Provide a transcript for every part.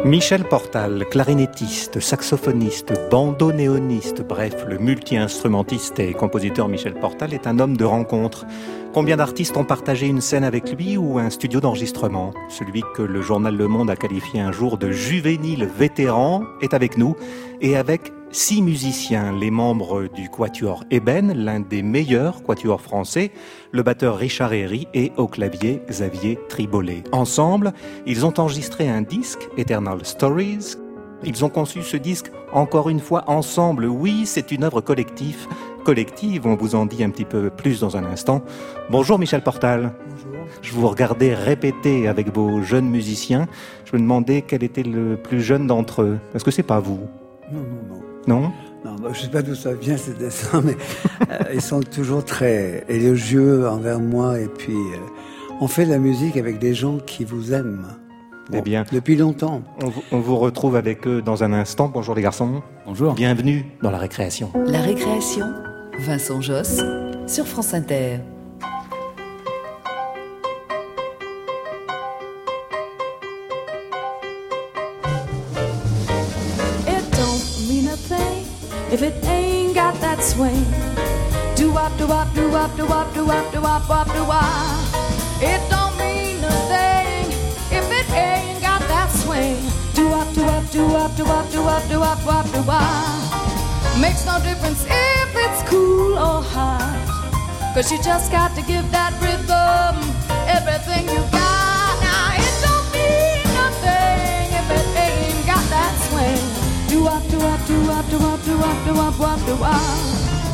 Michel Portal, clarinettiste, saxophoniste, bandonéoniste, bref, le multi-instrumentiste et compositeur Michel Portal est un homme de rencontre. Combien d'artistes ont partagé une scène avec lui ou un studio d'enregistrement ? Celui que le journal Le Monde a qualifié un jour de juvénile vétéran est avec nous et avec 6 musiciens, les membres du quatuor Ébène, l'un des meilleurs quatuors français, le batteur Richard Herry et au clavier Xavier Tribolet. Ensemble, ils ont enregistré un disque, Eternal Stories. Ils ont conçu ce disque encore une fois ensemble. Oui, c'est une œuvre collective, on vous en dit un petit peu plus dans un instant. Bonjour Michel Portal. Bonjour. Je vous regardais répéter avec vos jeunes musiciens. Je me demandais quel était le plus jeune d'entre eux. Est-ce que c'est pas vous ? Non. Non ? Non, je ne sais pas d'où ça vient ces dessins, mais ils sont toujours très élogieux envers moi. Et puis, on fait de la musique avec des gens qui vous aiment. Bon, eh bien, depuis longtemps. On vous retrouve avec eux dans un instant. Bonjour les garçons. Bonjour. Bienvenue dans La Récréation. La Récréation, Vincent Josse, sur France Inter. If it ain't got that swing, do-wop, do-wop, do-wop, do-wop, do-wop, do-wop, wop, do-wop. It don't mean a thing if it ain't got that swing. Do-wop, do-wop, do-wop, do-wop, do-wop, do-wop, wop, do-wop. Makes no difference if it's cool or hot, 'cause you just got to give that rhythm everything you got. Now it don't mean nothing if it ain't got that swing. Do-wop, do-wop, do-wop, do-wop, do-wop, do-wop, wop, do-wop.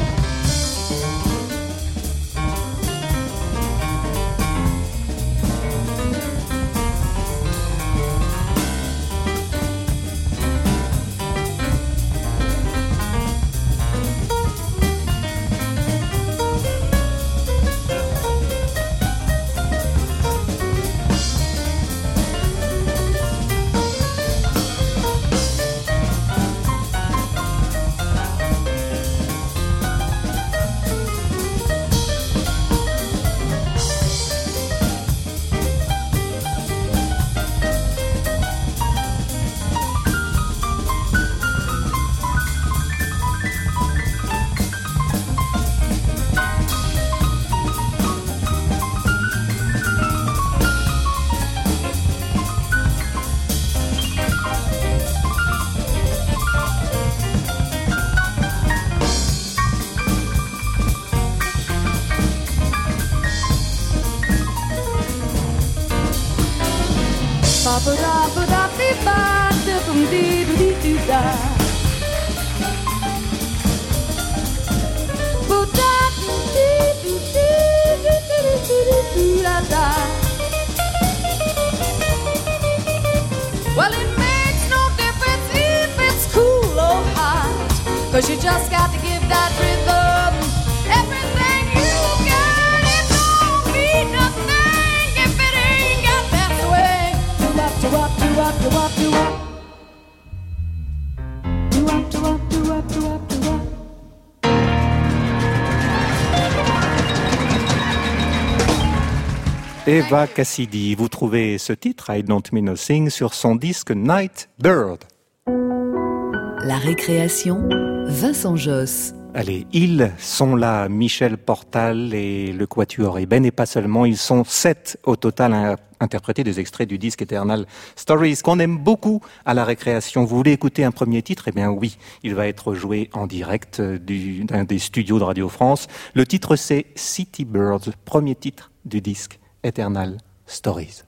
Well, it makes no difference if it's cool or hot, 'cause you just got to give that rhythm everything you got. It don't mean nothing if it ain't got that swing. Do-wop, do-wop, do-wop, do-wop, do-wop. Do-wop, do-wop, do-wop, do-wop, do-wop. Eva Cassidy, vous trouvez ce titre, I Don't Mean a Thing, sur son disque Night Bird. La Récréation, Vincent Josse. Allez, ils sont là, Michel Portal et le quatuor Ébène, et pas seulement, ils sont 7 au total à interpréter des extraits du disque Eternal Stories, qu'on aime beaucoup à La Récréation. Vous voulez écouter un premier titre ? Eh bien oui, il va être joué en direct d'un des studios de Radio France. Le titre c'est City Birds, premier titre du disque Eternal Stories.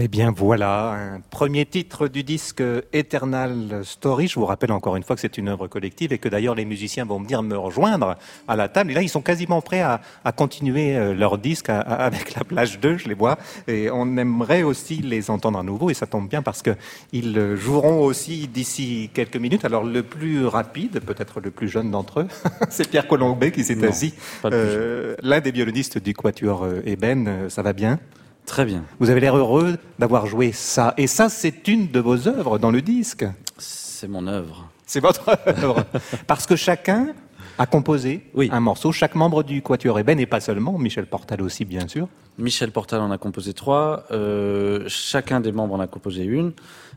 Eh bien voilà, un premier titre du disque Eternal Story. Je vous rappelle encore une fois que c'est une œuvre collective et que d'ailleurs les musiciens vont venir me rejoindre à la table. Et là, ils sont quasiment prêts à continuer leur disque avec la plage 2, je les vois. Et on aimerait aussi les entendre à nouveau. Et ça tombe bien parce qu'ils joueront aussi d'ici quelques minutes. Alors le plus rapide, peut-être le plus jeune d'entre eux, c'est Pierre Colombet qui s'est assis. L'un des violonistes du Quatuor Eben. Ça va bien ? Très bien. Vous avez l'air heureux d'avoir joué ça. Et ça, c'est une de vos œuvres dans le disque. C'est mon œuvre. C'est votre œuvre. Parce que chacun a composé un morceau. Chaque membre du Quatuor Eben, et pas seulement, Michel Portal aussi, bien sûr. Michel Portal en a composé 3. Chacun des membres en a composé une.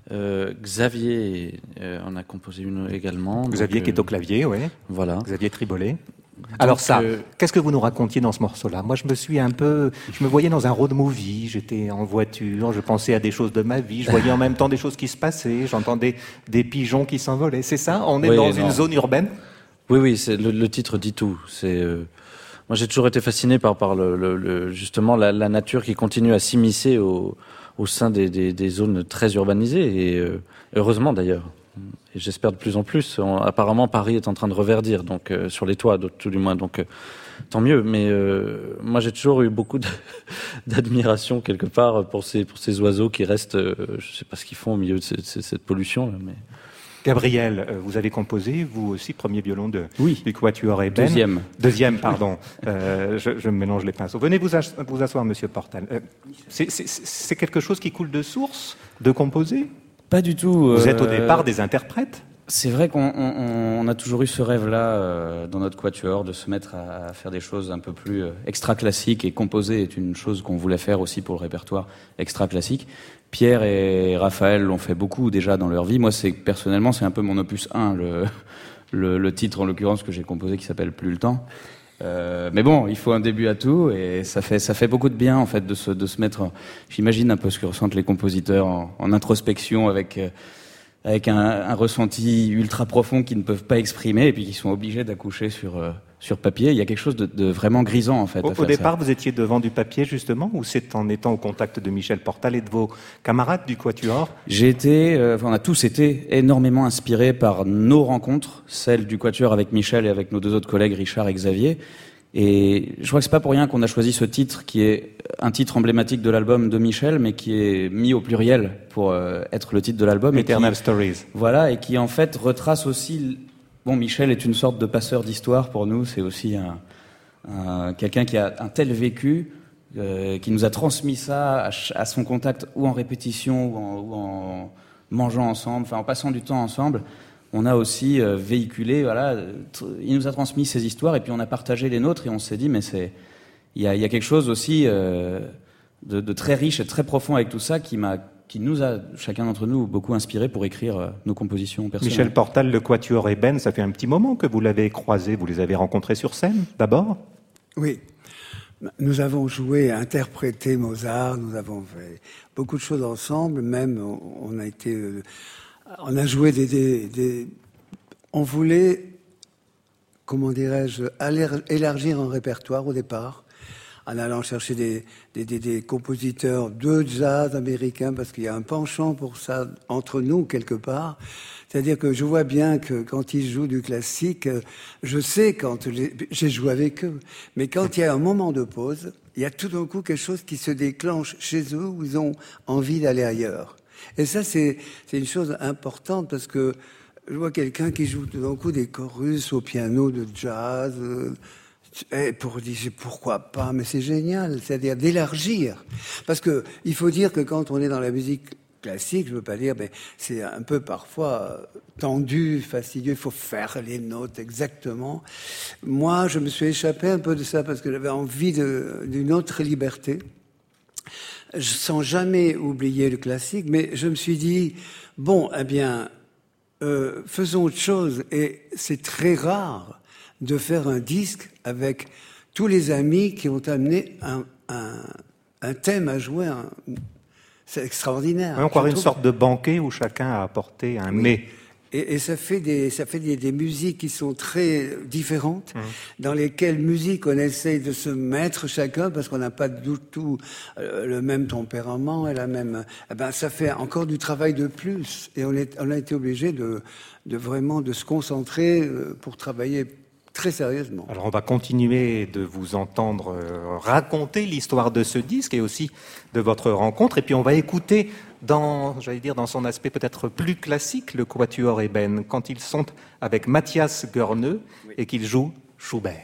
Xavier en a composé une également. Xavier qui est au clavier, oui. Voilà. Xavier Tribolet. Alors qu'est-ce que vous nous racontiez dans ce morceau-là ? Moi, je me voyais dans un road movie, j'étais en voiture, je pensais à des choses de ma vie, je voyais en même temps des choses qui se passaient, j'entendais des pigeons qui s'envolaient. C'est ça ? On est dans une zone urbaine ? Oui, c'est le titre dit tout. Moi, j'ai toujours été fasciné par justement la nature qui continue à s'immiscer au sein des zones très urbanisées, et heureusement d'ailleurs. Et j'espère de plus en plus. Apparemment, Paris est en train de reverdir, donc sur les toits, tout du moins. Donc, tant mieux. Mais moi, j'ai toujours eu beaucoup d'admiration quelque part pour ces oiseaux qui restent. Je sais pas ce qu'ils font au milieu de cette pollution là, mais. Gabriel, vous avez composé, vous aussi, premier violon du Quatuor Eben. Deuxième, pardon. Je me mélange les pinceaux. Venez vous asseoir, Monsieur Portal. C'est quelque chose qui coule de source, de composer ? Pas du tout. Vous êtes au départ des interprètes ? C'est vrai qu'on a toujours eu ce rêve-là dans notre quatuor de se mettre à faire des choses un peu plus extra-classiques, et composer est une chose qu'on voulait faire aussi pour le répertoire extra-classique. Pierre et Raphaël l'ont fait beaucoup déjà dans leur vie. Moi, personnellement, c'est un peu mon opus 1, le titre en l'occurrence que j'ai composé qui s'appelle Plus le temps. Mais bon, il faut un début à tout, et ça fait beaucoup de bien en fait de se mettre. J'imagine un peu ce que ressentent les compositeurs en introspection avec un ressenti ultra profond qu'ils ne peuvent pas exprimer, et puis qui sont obligés d'accoucher sur papier. Il y a quelque chose de vraiment grisant en fait. Au départ, vous étiez devant du papier justement, ou c'est en étant au contact de Michel Portal et de vos camarades du Quatuor ? On a tous été énormément inspirés par nos rencontres, celles du Quatuor avec Michel et avec nos deux autres collègues Richard et Xavier. Et je crois que c'est pas pour rien qu'on a choisi ce titre, qui est un titre emblématique de l'album de Michel, mais qui est mis au pluriel pour être le titre de l'album. Eternal Stories. Voilà, et qui en fait retrace aussi. Bon, Michel est une sorte de passeur d'histoire pour nous. C'est aussi quelqu'un qui a un tel vécu, qui nous a transmis ça à son contact, ou en répétition, ou en mangeant ensemble, enfin en passant du temps ensemble. On a aussi véhiculé, il nous a transmis ses histoires, et puis on a partagé les nôtres, et on s'est dit, mais il y a quelque chose aussi de très riche et très profond avec tout ça qui nous a, chacun d'entre nous, beaucoup inspiré pour écrire nos compositions personnelles. Michel Portal, le Quatuor Eben, ça fait un petit moment que vous l'avez croisé, vous les avez rencontrés sur scène, d'abord ? Oui. Nous avons joué, interprété Mozart, nous avons fait beaucoup de choses ensemble, même on a joué on voulait, comment dirais-je, élargir un répertoire au départ, en allant chercher des compositeurs de jazz américains, parce qu'il y a un penchant pour ça entre nous quelque part. C'est-à-dire que je vois bien que quand ils jouent du classique, je sais quand j'ai joué avec eux, mais quand il y a un moment de pause, il y a tout d'un coup quelque chose qui se déclenche chez eux, où ils ont envie d'aller ailleurs. Et ça, c'est une chose importante, parce que je vois quelqu'un qui joue tout d'un coup des chorus au piano de jazz, et pourquoi pas, mais c'est génial, c'est-à-dire d'élargir. Parce que il faut dire que quand on est dans la musique classique, je veux pas dire, mais c'est un peu parfois tendu, fastidieux, il faut faire les notes exactement. Moi, je me suis échappé un peu de ça parce que j'avais envie d'une autre liberté. Sans jamais oublier le classique, mais je me suis dit, faisons autre chose. Et c'est très rare de faire un disque avec tous les amis qui ont amené un thème à jouer. C'est extraordinaire. Encore une sorte de banquet où chacun a apporté un mets. Et ça fait des musiques qui sont très différentes, dans lesquelles musique on essaye de se mettre chacun parce qu'on n'a pas du tout le même tempérament et la même. Eh ben ça fait encore du travail de plus et on a été obligé de vraiment de se concentrer pour travailler très sérieusement. Alors on va continuer de vous entendre raconter l'histoire de ce disque et aussi de votre rencontre. Et puis on va écouter dans son aspect peut-être plus classique, le Quatuor Eben, quand ils sont avec Mathias Goerneux et qu'ils jouent Schubert.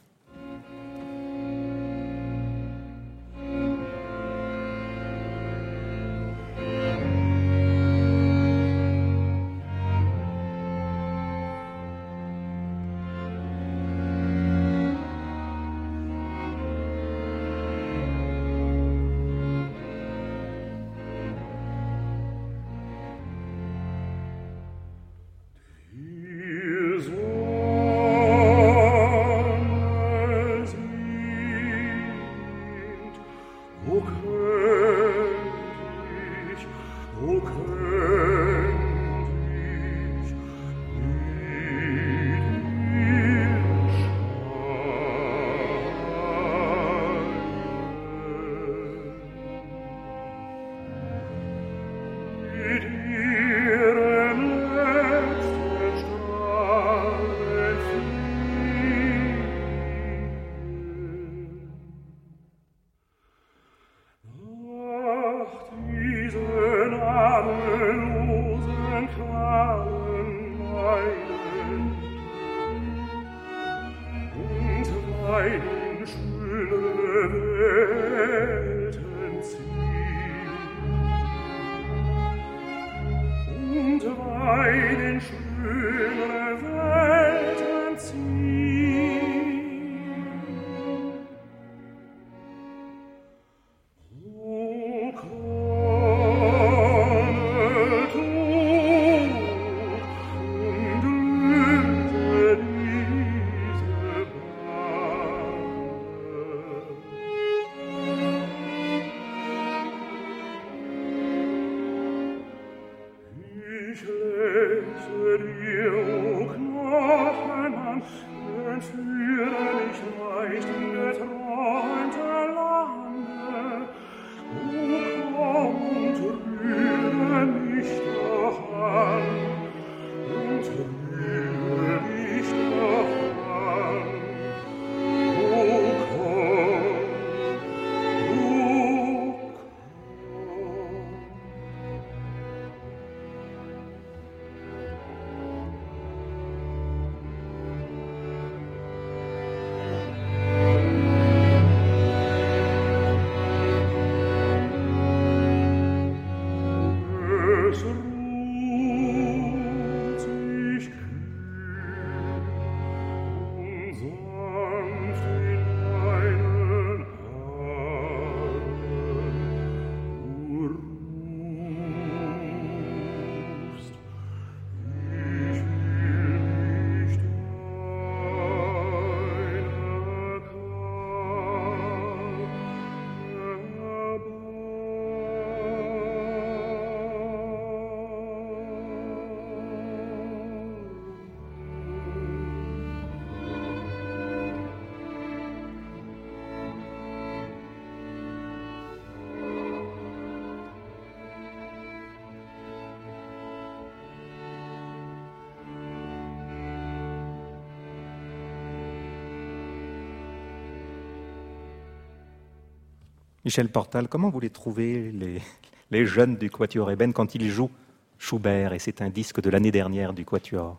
Michel Portal, comment vous les trouvez, les jeunes du Quatuor Eben, quand ils jouent Schubert, et c'est un disque de l'année dernière du Quatuor?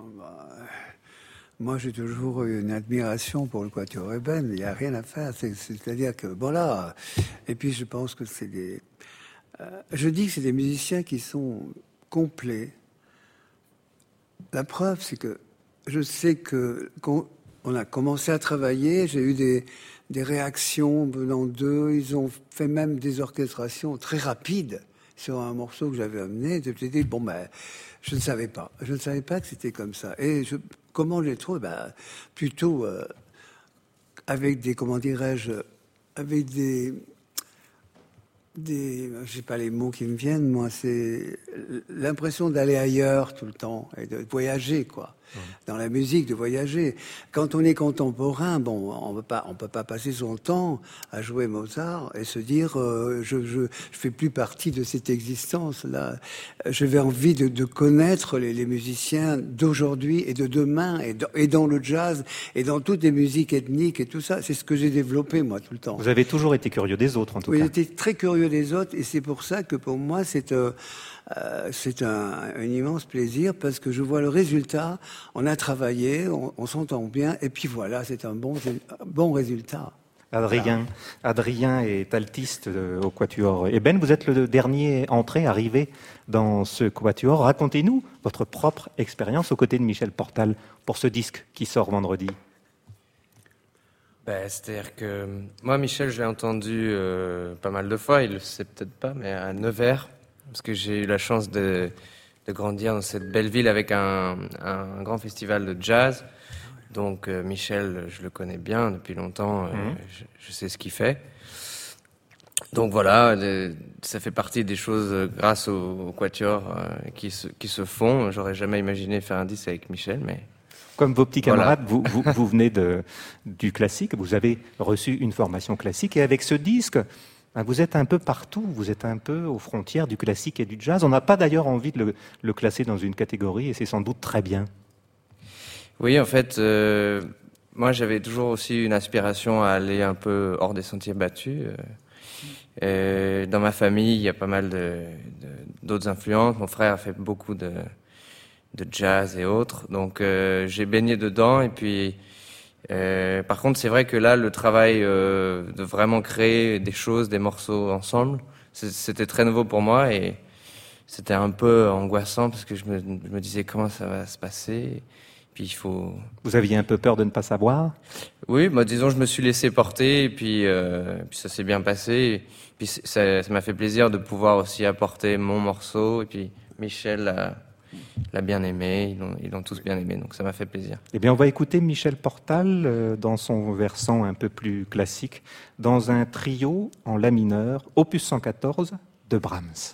Moi, j'ai toujours eu une admiration pour le Quatuor Eben. Il n'y a rien à faire. C'est-à-dire que, bon là... Et puis, je pense que c'est des... je dis que c'est des musiciens qui sont complets. La preuve, c'est que je sais que quand on a commencé à travailler, j'ai eu des réactions venant d'eux. Ils ont fait même des orchestrations très rapides sur un morceau que j'avais amené. Je me suis dit, bon, ben, je ne savais pas. Je ne savais pas que c'était comme ça. Et comment je les trouve? Ben, plutôt avec des, comment dirais-je, avec des j'ai pas les mots qui me viennent, moi, c'est l'impression d'aller ailleurs tout le temps et de voyager, quoi. Dans la musique, de voyager. Quand on est contemporain, bon, on peut pas passer son temps à jouer Mozart et se dire, je fais plus partie de cette existence-là. J'avais envie de connaître les musiciens d'aujourd'hui et de demain et dans le jazz et dans toutes les musiques ethniques et tout ça. C'est ce que j'ai développé, moi, tout le temps. Vous avez toujours été curieux des autres, en tout cas. Oui, j'étais très curieux des autres et c'est pour ça que pour moi, c'est un immense plaisir parce que je vois le résultat. On a travaillé, on s'entend bien, et puis voilà, c'est un bon résultat. Adrien est altiste au Quatuor Eben. Vous êtes le dernier arrivé dans ce Quatuor. Racontez-nous votre propre expérience aux côtés de Michel Portal pour ce disque qui sort vendredi. C'est-à-dire que moi, Michel, je l'ai entendu pas mal de fois. Il le sait peut-être pas, mais à Nevers. Parce que j'ai eu la chance de grandir dans cette belle ville avec un grand festival de jazz. Donc Michel, je le connais bien depuis longtemps, je sais ce qu'il fait. Donc voilà, ça fait partie des choses grâce au Quatuor qui se font. J'aurais jamais imaginé faire un disque avec Michel, mais... Comme vos petits camarades, voilà. vous venez du classique, vous avez reçu une formation classique et avec ce disque... Vous êtes un peu partout, vous êtes un peu aux frontières du classique et du jazz. On n'a pas d'ailleurs envie de le classer dans une catégorie et c'est sans doute très bien. Oui, en fait, moi j'avais toujours aussi une aspiration à aller un peu hors des sentiers battus. Dans ma famille, il y a pas mal d'autres influences. Mon frère a fait beaucoup de jazz et autres. Donc j'ai baigné dedans et puis... par contre, c'est vrai que là, le travail de vraiment créer des choses, des morceaux ensemble, c'était très nouveau pour moi et c'était un peu angoissant parce que je me disais comment ça va se passer. Puis il faut... Vous aviez un peu peur de ne pas savoir ? Oui, disons, je me suis laissé porter et puis ça s'est bien passé. Et puis ça m'a fait plaisir de pouvoir aussi apporter mon morceau et puis Michel l'a bien aimé, ils l'ont tous bien aimé, donc ça m'a fait plaisir. Eh bien, on va écouter Michel Portal dans son versant un peu plus classique, dans un trio en la mineur, opus 114 de Brahms.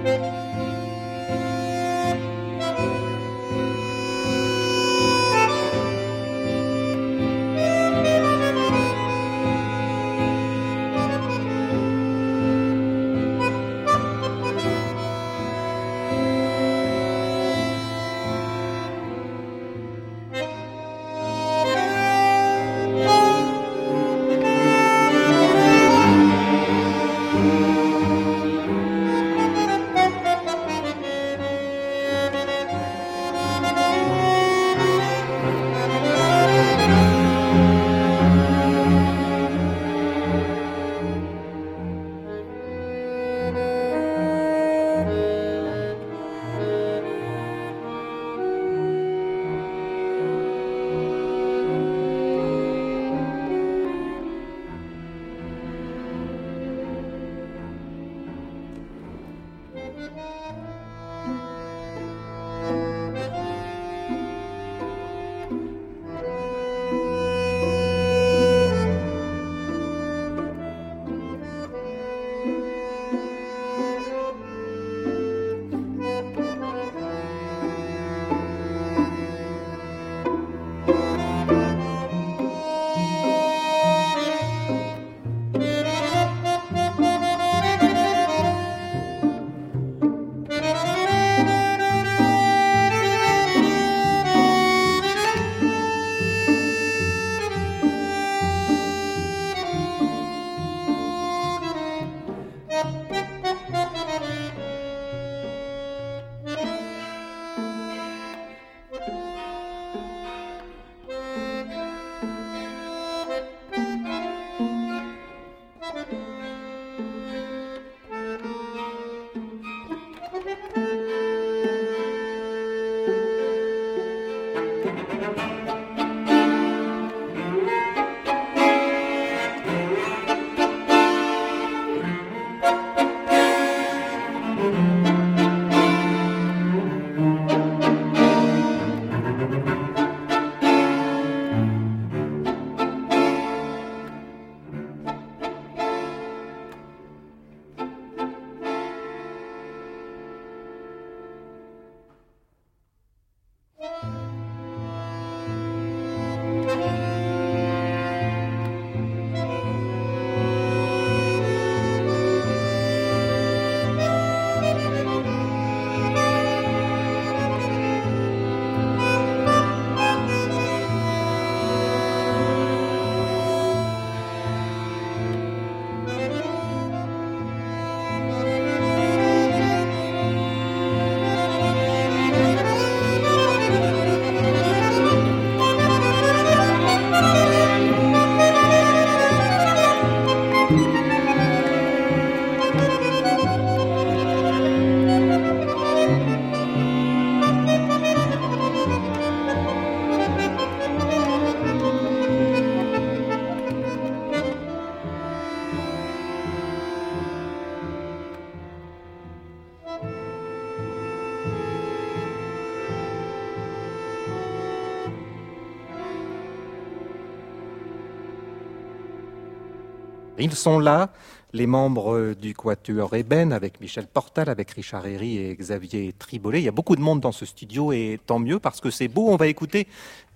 Ils sont là, les membres du Quatuor Ébène, avec Michel Portal, avec Richard Herry et Xavier Tribolet. Il y a beaucoup de monde dans ce studio et tant mieux parce que c'est beau. On va écouter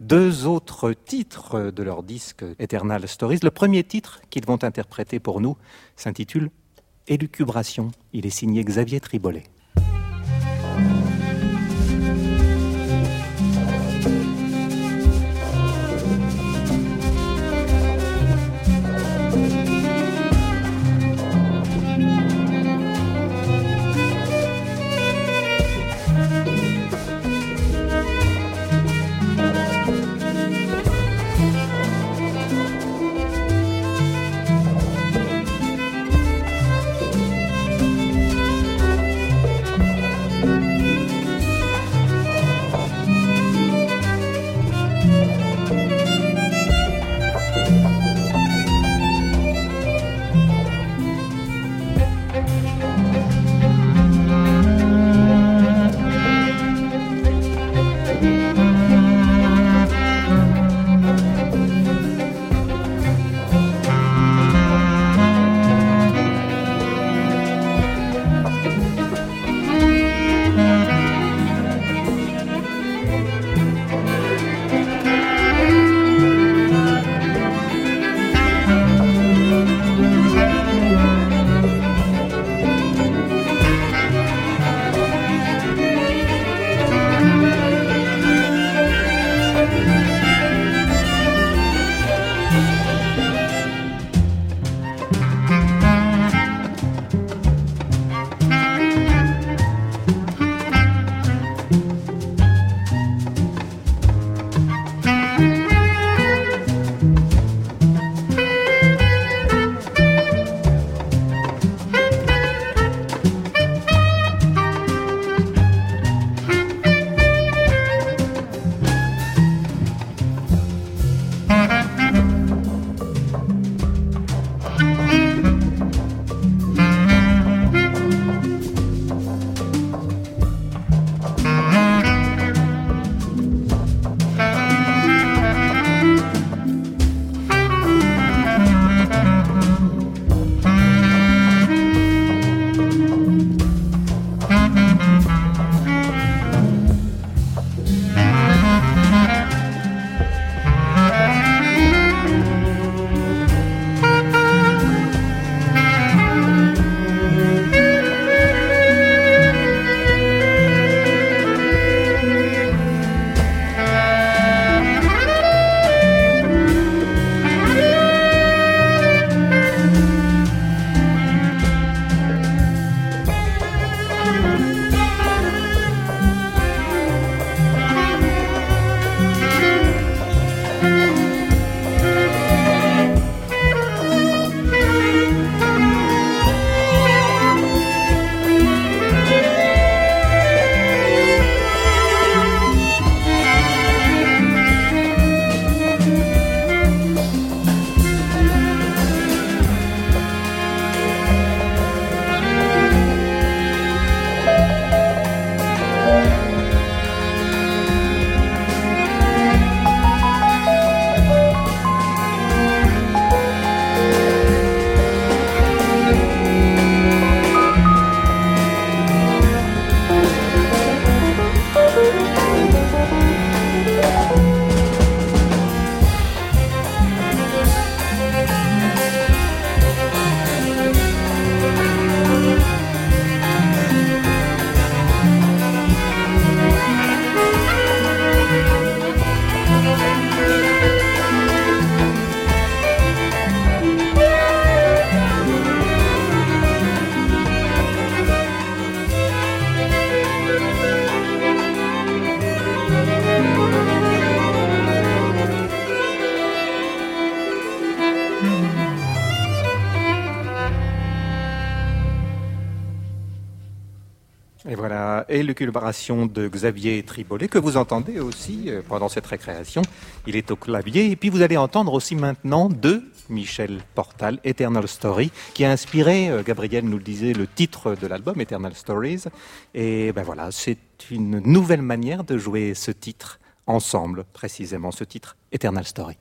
2 autres titres de leur disque Eternal Stories. Le premier titre qu'ils vont interpréter pour nous s'intitule Élucubration. Il est signé Xavier Tribolet. Et voilà, élucubration de Xavier Tribolet, que vous entendez aussi pendant cette récréation. Il est au clavier. Et puis vous allez entendre aussi maintenant de Michel Portal, Eternal Story, qui a inspiré, Gabriel nous le disait, le titre de l'album, Eternal Stories. Et ben voilà, c'est une nouvelle manière de jouer ce titre ensemble, précisément, ce titre Eternal Story.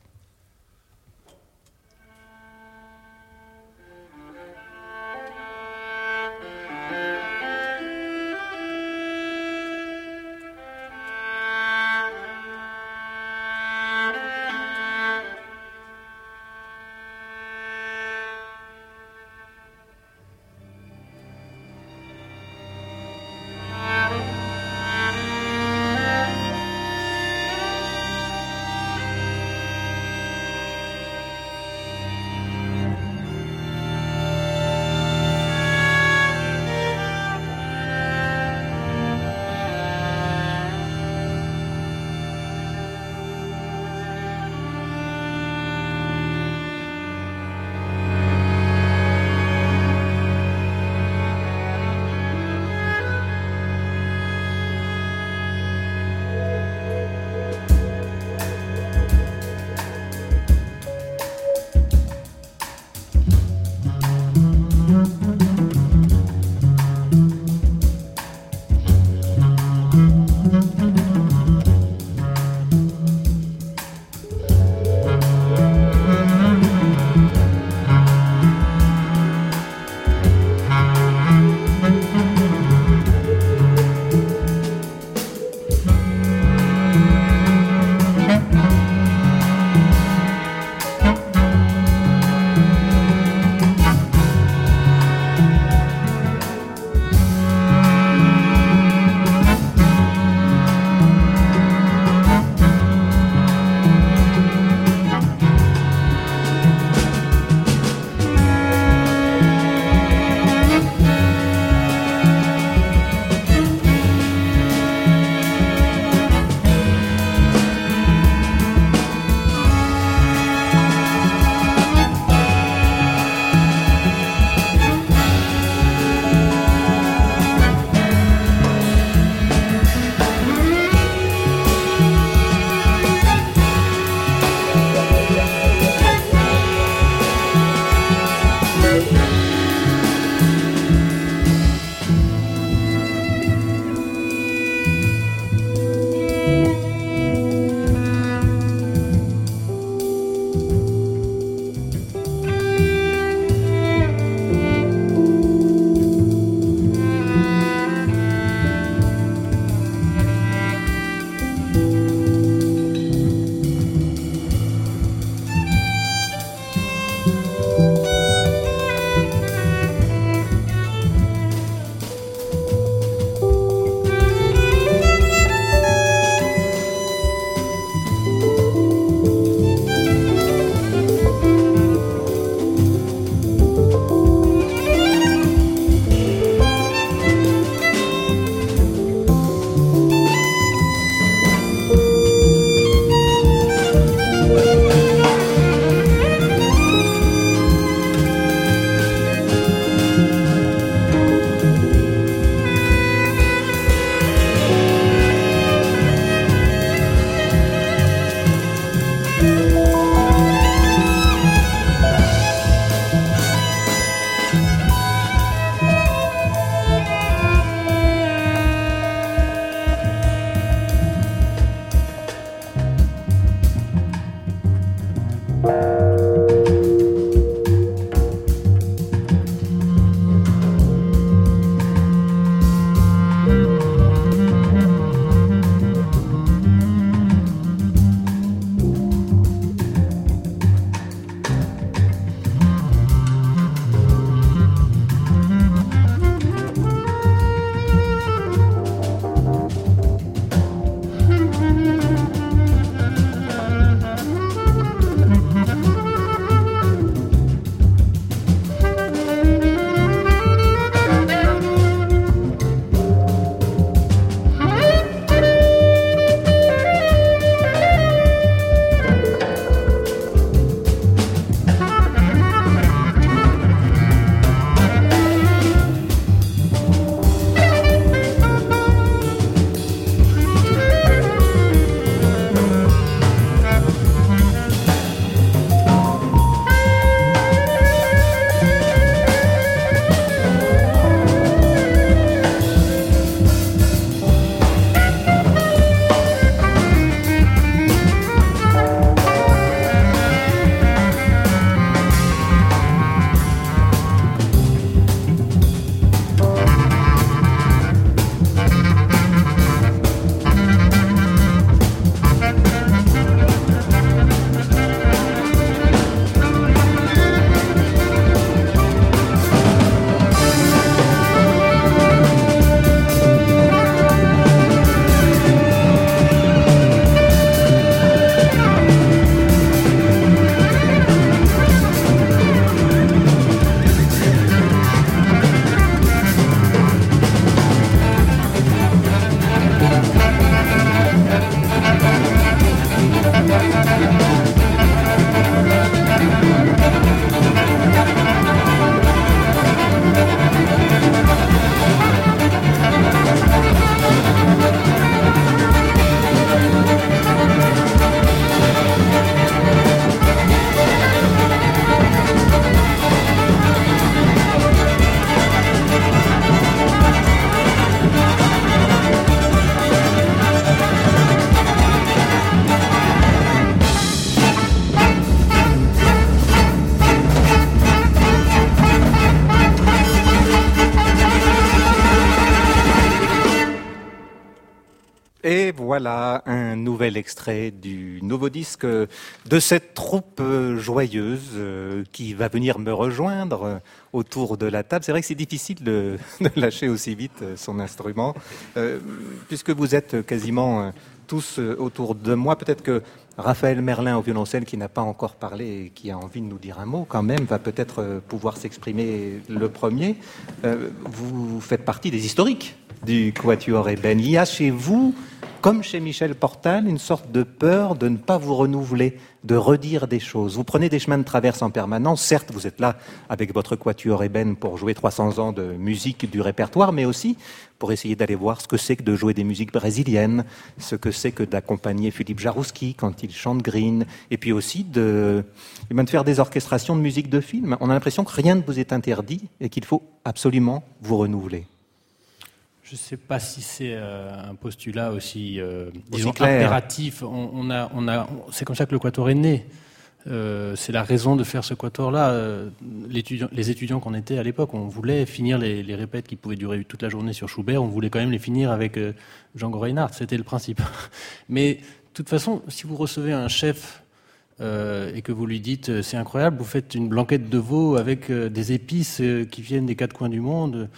Et voilà un nouvel extrait du nouveau disque de cette troupe joyeuse qui va venir me rejoindre autour de la table. C'est vrai que c'est difficile de lâcher aussi vite son instrument, puisque vous êtes quasiment tous autour de moi. Peut-être que Raphaël Merlin au violoncelle, qui n'a pas encore parlé et qui a envie de nous dire un mot quand même, va peut-être pouvoir s'exprimer le premier. Vous faites partie des historiques du Quatuor Ébène. Il y a chez vous, comme chez Michel Portal, une sorte de peur de ne pas vous renouveler, de redire des choses. Vous prenez des chemins de traverse en permanence. Certes, vous êtes là avec votre Quatuor Ébène pour jouer 300 ans de musique du répertoire, mais aussi pour essayer d'aller voir ce que c'est que de jouer des musiques brésiliennes, ce que c'est que d'accompagner Philippe Jarouski quand il chante Green, et puis aussi de faire des orchestrations de musique de film. On a l'impression que rien ne vous est interdit et qu'il faut absolument vous renouveler. Je ne sais pas si c'est un postulat aussi, disons, clair. Impératif. C'est comme ça que le Quatuor est né. C'est la raison de faire ce Quatuor-là. Les étudiants qu'on était à l'époque, on voulait finir les répètes qui pouvaient durer toute la journée sur Schubert. On voulait quand même les finir avec Django Reinhardt. C'était le principe. Mais de toute façon, si vous recevez un chef et que vous lui dites c'est incroyable, vous faites une blanquette de veau avec des épices qui viennent des quatre coins du monde.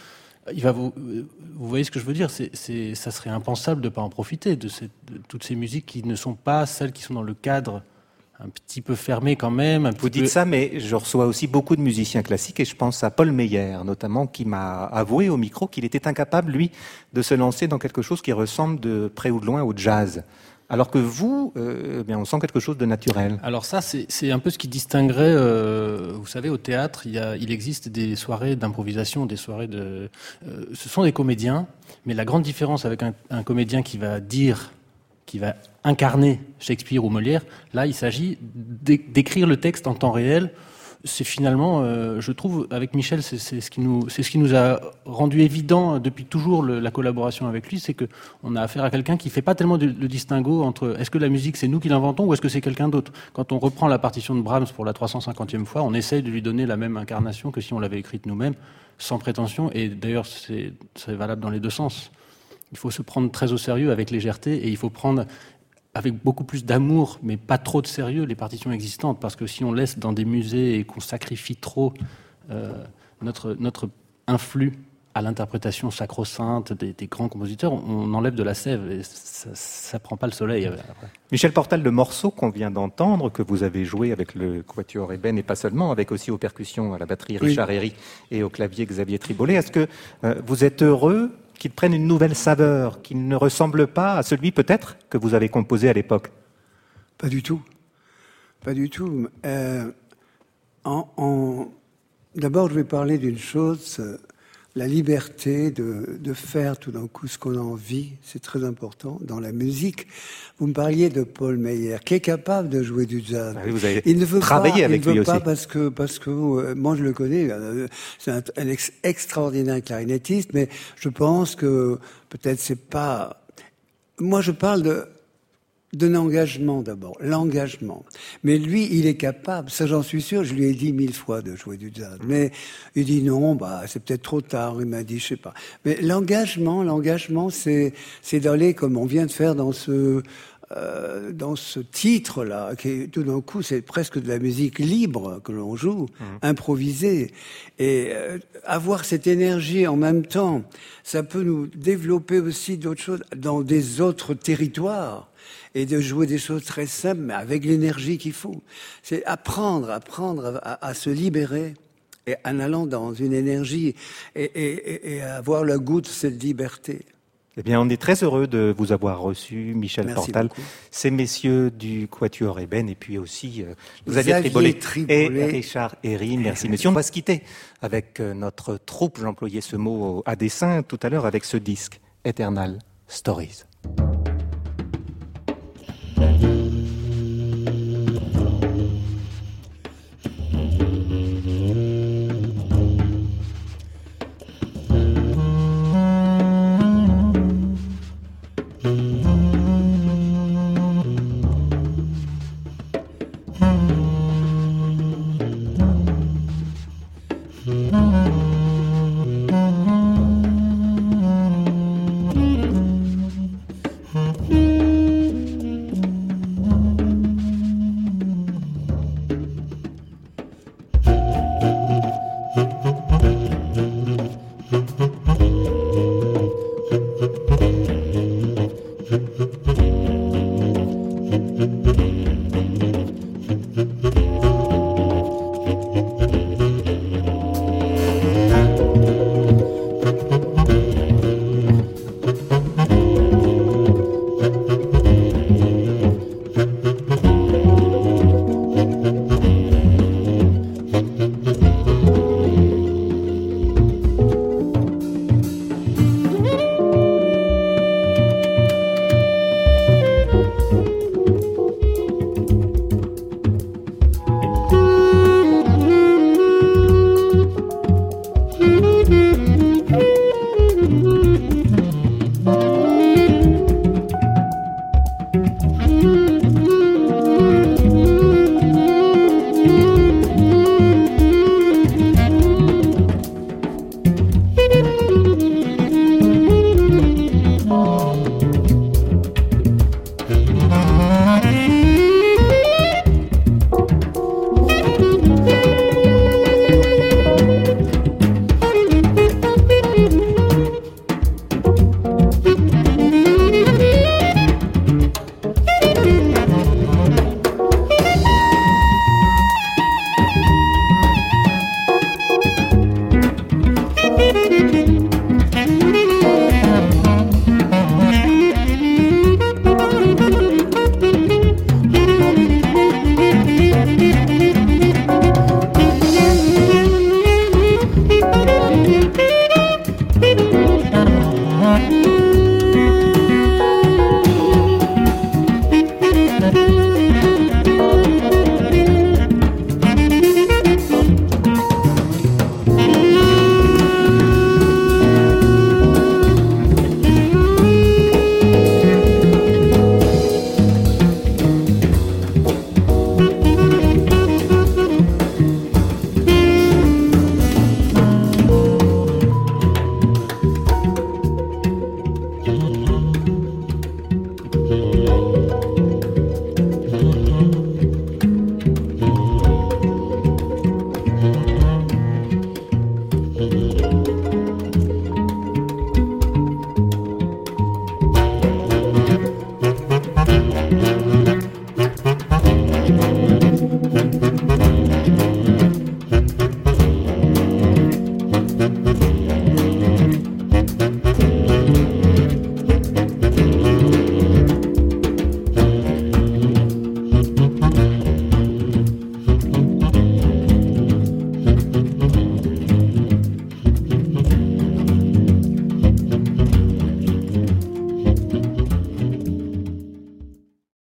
Vous voyez ce que je veux dire, ça serait impensable de ne pas en profiter de toutes ces musiques qui ne sont pas celles qui sont dans le cadre un petit peu fermé quand même. Vous dites ça, mais je reçois aussi beaucoup de musiciens classiques et je pense à Paul Meyer, notamment, qui m'a avoué au micro qu'il était incapable, lui, de se lancer dans quelque chose qui ressemble de près ou de loin au jazz. Alors que vous, on sent quelque chose de naturel. Alors ça, c'est un peu ce qui distinguerait, vous savez, au théâtre, il existe des soirées d'improvisation, des soirées ce sont des comédiens, mais la grande différence avec un comédien qui va incarner Shakespeare ou Molière, là, il s'agit d'écrire le texte en temps réel. C'est finalement, je trouve, avec Michel, c'est ce qui nous a rendu évident depuis toujours la collaboration avec lui, c'est que on a affaire à quelqu'un qui fait pas tellement le distinguo entre est-ce que la musique c'est nous qui l'inventons ou est-ce que c'est quelqu'un d'autre. Quand on reprend la partition de Brahms pour la 350e fois, on essaye de lui donner la même incarnation que si on l'avait écrite nous-mêmes, sans prétention. Et d'ailleurs, c'est valable dans les deux sens. Il faut se prendre très au sérieux avec légèreté et il faut prendre avec beaucoup plus d'amour, mais pas trop de sérieux, les partitions existantes, parce que si on laisse dans des musées et qu'on sacrifie trop notre influx à l'interprétation sacro-sainte des grands compositeurs, on enlève de la sève et ça prend pas le soleil après. Michel Portal, le morceau qu'on vient d'entendre, que vous avez joué avec le Quatuor Ébène et pas seulement, avec aussi aux percussions, à la batterie Richard Herry et au clavier Xavier Tribolet, est-ce que vous êtes heureux qu'il prenne une nouvelle saveur, qu'il ne ressemble pas à celui peut-être que vous avez composé à l'époque? Pas du tout. Pas du tout. D'abord, je vais parler d'une chose, la liberté de faire tout d'un coup ce qu'on a envie, c'est très important dans la musique. Vous me parliez de Paul Meyer, qui est capable de jouer du jazz. Ah oui, vous avez travaillé avec lui aussi. Il ne veut pas parce que moi je le connais, c'est un extraordinaire clarinettiste, mais je pense que peut-être c'est pas... Moi je parle d'un engagement d'abord, l'engagement. Mais lui, il est capable, ça j'en suis sûr, je lui ai dit 1000 fois de jouer du jazz. Mais il dit non, c'est peut-être trop tard, il m'a dit, je sais pas. Mais l'engagement, c'est d'aller comme on vient de faire dans ce titre-là, qui tout d'un coup, c'est presque de la musique libre que l'on joue, improvisée. Et avoir cette énergie en même temps, ça peut nous développer aussi d'autres choses dans des autres territoires. Et de jouer des choses très simples, mais avec l'énergie qu'il faut. C'est apprendre à se libérer et en allant dans une énergie et avoir le goût de cette liberté. Eh bien, on est très heureux de vous avoir reçu, Michel Merci Portal, beaucoup. Ces messieurs du Quatuor Ébène, et puis aussi Xavier Tribolet et Richard Herry. Merci, messieurs. On va se quitter avec notre troupe, j'employais ce mot à dessein tout à l'heure, avec ce disque, Eternal Stories.